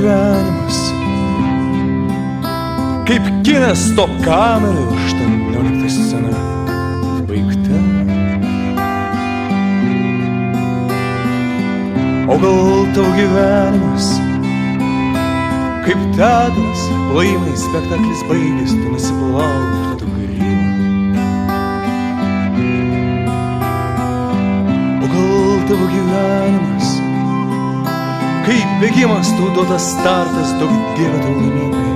gyvenimas kaip kinas stop kamerai, 18 scena baigta. O gal tavo gyvenimas kaip teatras, laimai spektaklis baigės, tu nusiplauk tu grimą. O gal tavo gyvenimas kaip bėgimas, tau duotas startas, daug dievė tau laimingai.